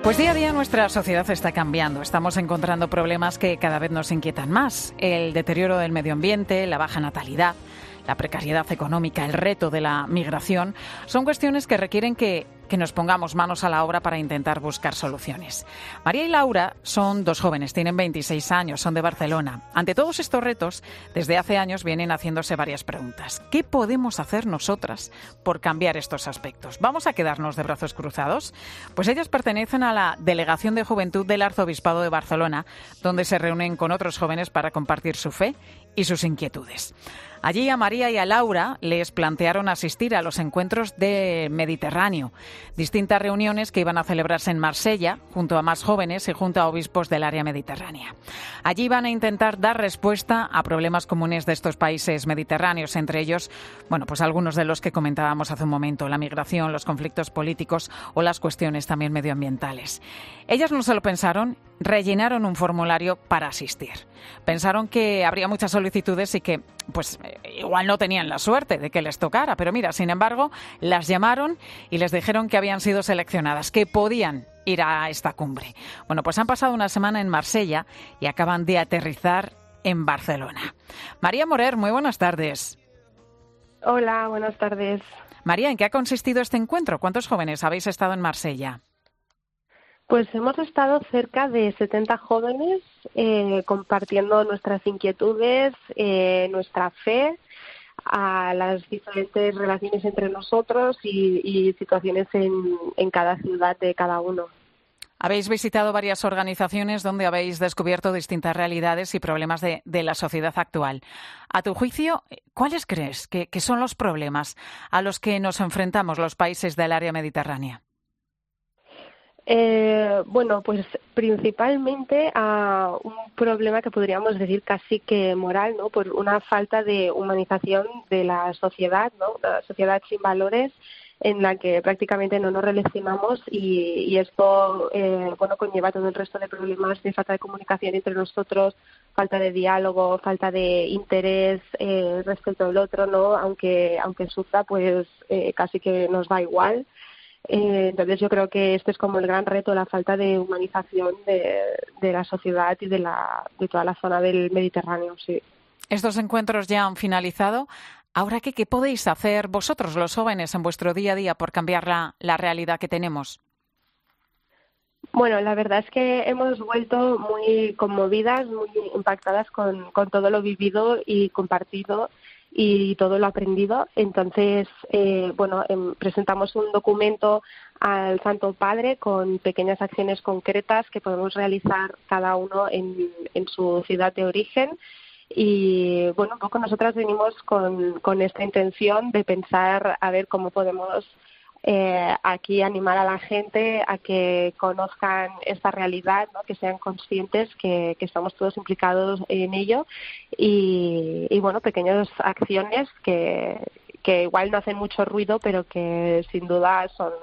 Pues día a día nuestra sociedad está cambiando. Estamos encontrando problemas que cada vez nos inquietan más. El deterioro del medio ambiente, la baja natalidad, la precariedad económica, el reto de la migración, son cuestiones que requieren que nos pongamos manos a la obra para intentar buscar soluciones. María y Laura son dos jóvenes, tienen 26 años, son de Barcelona. Ante todos estos retos, desde hace años vienen haciéndose varias preguntas. ¿Qué podemos hacer nosotras por cambiar estos aspectos? ¿Vamos a quedarnos de brazos cruzados? Pues ellas pertenecen a la Delegación de Juventud del Arzobispado de Barcelona, donde se reúnen con otros jóvenes para compartir su fe y sus inquietudes. Allí a María y a Laura les plantearon asistir a los encuentros de Mediterráneo, distintas reuniones que iban a celebrarse en Marsella, junto a más jóvenes y junto a obispos del área mediterránea. Allí van a intentar dar respuesta a problemas comunes de estos países mediterráneos, entre ellos, pues algunos de los que comentábamos hace un momento, la migración, los conflictos políticos o las cuestiones también medioambientales. Ellas no se lo pensaron, rellenaron un formulario para asistir. Pensaron que habría muchas solicitudes y que, igual no tenían la suerte de que les tocara, pero mira, sin embargo, las llamaron y les dijeron que habían sido seleccionadas, que podían ir a esta cumbre. Pues han pasado una semana en Marsella y acaban de aterrizar en Barcelona. María Morer, muy buenas tardes. Hola, buenas tardes. María, ¿en qué ha consistido este encuentro? ¿Cuántos jóvenes habéis estado en Marsella? Pues hemos estado cerca de 70 jóvenes compartiendo nuestras inquietudes, nuestra fe, a las diferentes relaciones entre nosotros y situaciones en cada ciudad de cada uno. Habéis visitado varias organizaciones donde habéis descubierto distintas realidades y problemas de la sociedad actual. A tu juicio, ¿cuáles crees que son los problemas a los que nos enfrentamos los países del área mediterránea? Pues principalmente a un problema que podríamos decir casi que moral, ¿no? Por una falta de humanización de la sociedad, ¿no? Una sociedad sin valores en la que prácticamente no nos relacionamos y esto conlleva todo el resto de problemas de falta de comunicación entre nosotros, falta de diálogo, falta de interés respecto al otro, ¿no? Aunque sufra, casi que nos da igual. Entonces yo creo que este es como el gran reto, la falta de humanización de la sociedad y de toda la zona del Mediterráneo, sí. Estos encuentros ya han finalizado. Ahora, ¿qué podéis hacer vosotros, los jóvenes, en vuestro día a día por cambiar la realidad que tenemos? Bueno, la verdad es que hemos vuelto muy conmovidas, muy impactadas con todo lo vivido y compartido y todo lo aprendido. Entonces, presentamos un documento al Santo Padre con pequeñas acciones concretas que podemos realizar cada uno en su ciudad de origen. Y un poco nosotras venimos con esta intención de pensar a ver cómo podemos aquí animar a la gente a que conozcan esta realidad, ¿no? Que sean conscientes que estamos todos implicados en ello y pequeñas acciones que igual no hacen mucho ruido, pero que sin duda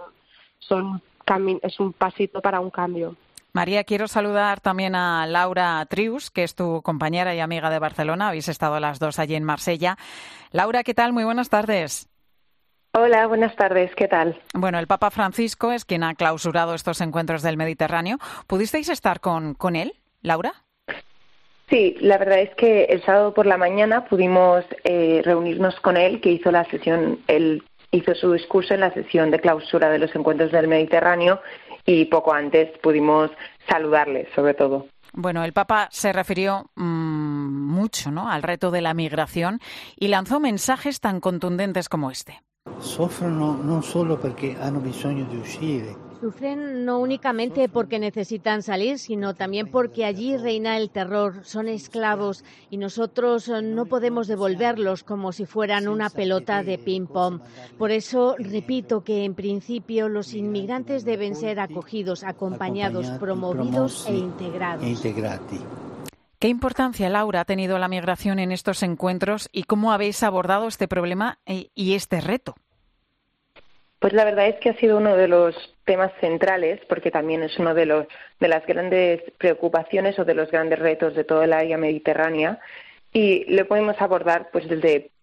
es un pasito para un cambio. María, quiero saludar también a Laura Trius, que es tu compañera y amiga de Barcelona. Habéis estado las dos allí en Marsella. Laura, ¿qué tal? Muy buenas tardes. Hola, buenas tardes. ¿Qué tal? Bueno, el Papa Francisco es quien ha clausurado estos encuentros del Mediterráneo. ¿Pudisteis estar con él, Laura? Sí, la verdad es que el sábado por la mañana pudimos reunirnos con él, que hizo la sesión, él hizo su discurso en la sesión de clausura de los encuentros del Mediterráneo y poco antes pudimos saludarle, sobre todo. Bueno, el Papa se refirió mucho, ¿no?, al reto de la migración y lanzó mensajes tan contundentes como este. Soffrono non solo perché hanno bisogno di uscire. Sufren no únicamente porque necesitan salir, sino también porque allí reina el terror, son esclavos y nosotros no podemos devolverlos como si fueran una pelota de ping-pong. Por eso repito que en principio los inmigrantes deben ser acogidos, acompañados, promovidos e integrados. ¿Qué importancia, Laura, ha tenido la migración en estos encuentros y cómo habéis abordado este problema y este reto? Pues la verdad es que ha sido uno de los temas centrales, porque también es uno de las grandes preocupaciones o de los grandes retos de todo el área mediterránea, y lo podemos abordar pues desde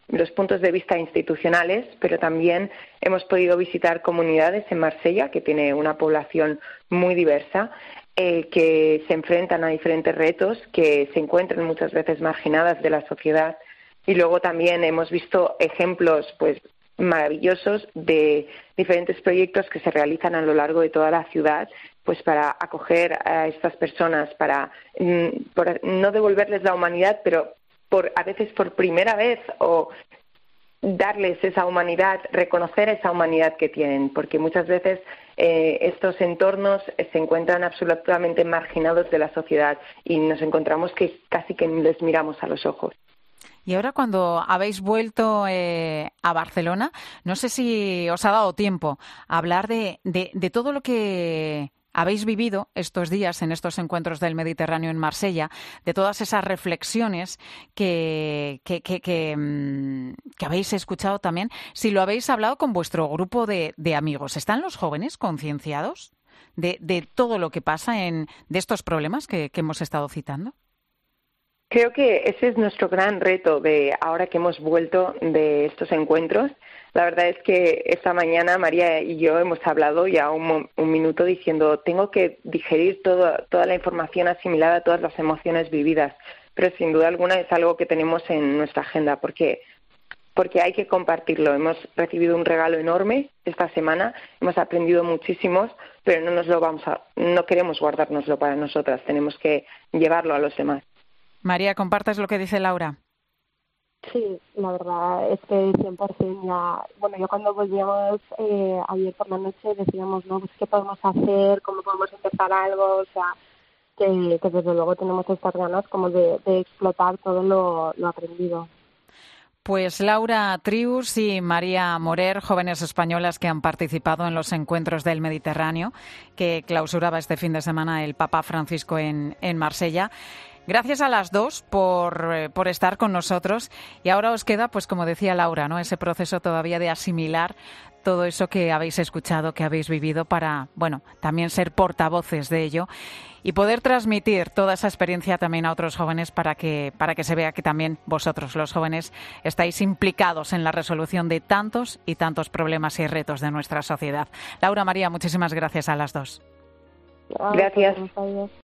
los puntos de vista institucionales, pero también hemos podido visitar comunidades en Marsella, que tiene una población muy diversa, que se enfrentan a diferentes retos, que se encuentran muchas veces marginadas de la sociedad. Y luego también hemos visto ejemplos pues maravillosos de diferentes proyectos que se realizan a lo largo de toda la ciudad, pues para acoger a estas personas, para no devolverles la humanidad, pero a veces por primera vez, o darles esa humanidad, reconocer esa humanidad que tienen, porque muchas veces estos entornos se encuentran absolutamente marginados de la sociedad y nos encontramos que casi que les miramos a los ojos. Y ahora, cuando habéis vuelto a Barcelona, no sé si os ha dado tiempo a hablar de todo lo que habéis vivido estos días en estos encuentros del Mediterráneo en Marsella, de todas esas reflexiones que habéis escuchado también, si lo habéis hablado con vuestro grupo de amigos. ¿Están los jóvenes concienciados de todo lo que pasa de estos problemas que hemos estado citando? Creo que ese es nuestro gran reto de ahora que hemos vuelto de estos encuentros. La verdad es que esta mañana María y yo hemos hablado ya un minuto diciendo tengo que digerir toda la información asimilada, todas las emociones vividas, pero sin duda alguna es algo que tenemos en nuestra agenda porque hay que compartirlo. Hemos recibido un regalo enorme esta semana, hemos aprendido muchísimos, pero no queremos guardárnoslo para nosotras, tenemos que llevarlo a los demás. María, ¿compartes lo que dice Laura? Sí, la verdad es que 100% ya. Bueno, yo cuando volvíamos ayer por la noche decíamos, ¿no? Pues, ¿qué podemos hacer? ¿Cómo podemos empezar algo? O sea, que desde luego tenemos estas ganas como de explotar todo lo aprendido. Pues Laura Trius y María Morer, jóvenes españolas que han participado en los encuentros del Mediterráneo, que clausuraba este fin de semana el Papa Francisco en Marsella. Gracias a las dos por estar con nosotros. Y ahora os queda, pues como decía Laura, ¿no? Ese proceso todavía de asimilar todo eso que habéis escuchado, que habéis vivido, para, bueno, también ser portavoces de ello y poder transmitir toda esa experiencia también a otros jóvenes para que se vea que también vosotros, los jóvenes, estáis implicados en la resolución de tantos y tantos problemas y retos de nuestra sociedad. Laura, María, muchísimas gracias a las dos. Gracias.